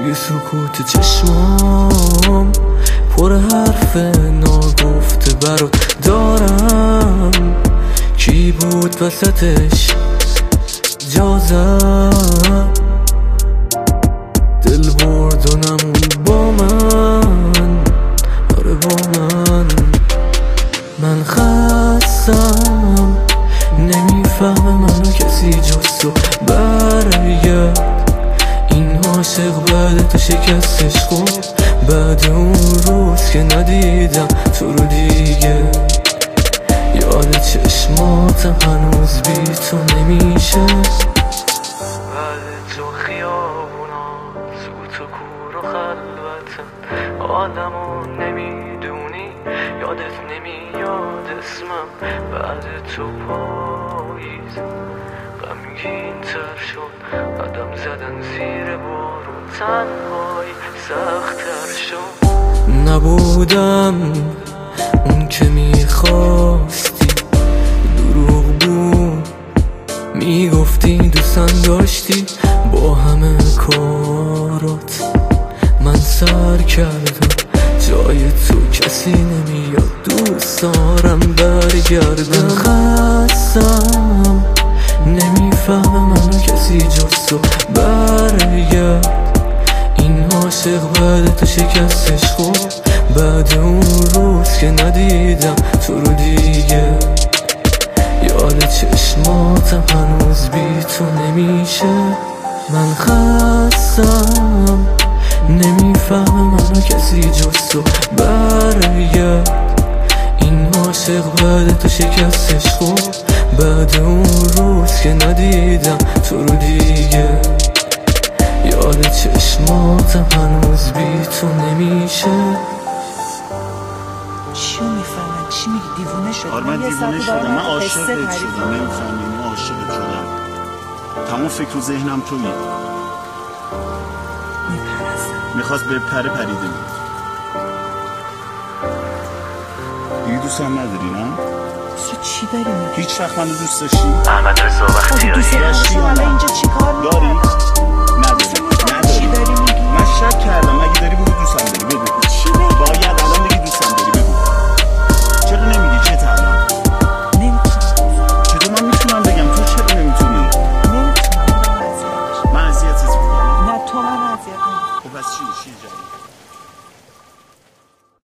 توی سکوت چشمام پر حرف ناگفته برات دارم. کی بود وسطش جا زد، دل برد و نمون با من، آره با من خستم، نمیفهمه منو کسی جز تو. برگرد، این عاشق بعد تو شکستش خب، بعد اون روز که ندیدم تو رو دیگه. یاد چشماتم هنوز بی تو نمیشه، بعد تو خیابونا سوت و کور و خلوتم. آدمو نمیدونی، یادت نمیاد اسمم. بعد تو پاییز غمگین تر شد، قدم زدن زیر بارون، تنهایی سخت‌تر شد. نبودم اون که میخواستی، دروغ بود میگفتی دوستم داشتی. با همه کارات من سر کردم، جای تو کسی نمیاد، دوست دارم برگردم. خستم، نمیفهمه منو کسی جز تو. برگرد، این عاشق بعد تو شکستش خب، بعد اون روز که ندیدم تو رو دیگه. یاد چشماتم هنوز بی تو نمیشه. من خستم، نمیفهمه منو کسی جز تو. برگرد، این عاشق بعد تو شکستش خب، بعد اون روز که ندیدم تو رو دیگه. یاد چشماتم هنوز بی تو نمیشه. چی میفهمن؟ چی میگی؟ دیوونه شدی؟ آره من دیوونه شدم، من عاشقت شدم، نمیفهمی من عاشقت شدم. تمام فکر و ذهنم تویی. میخواست به پره پریده بود. دیگه دوست هم نداری نه؟ چی داری میگی؟ هیچ وقت منو دوست داشتی؟ احمد رضا وقتی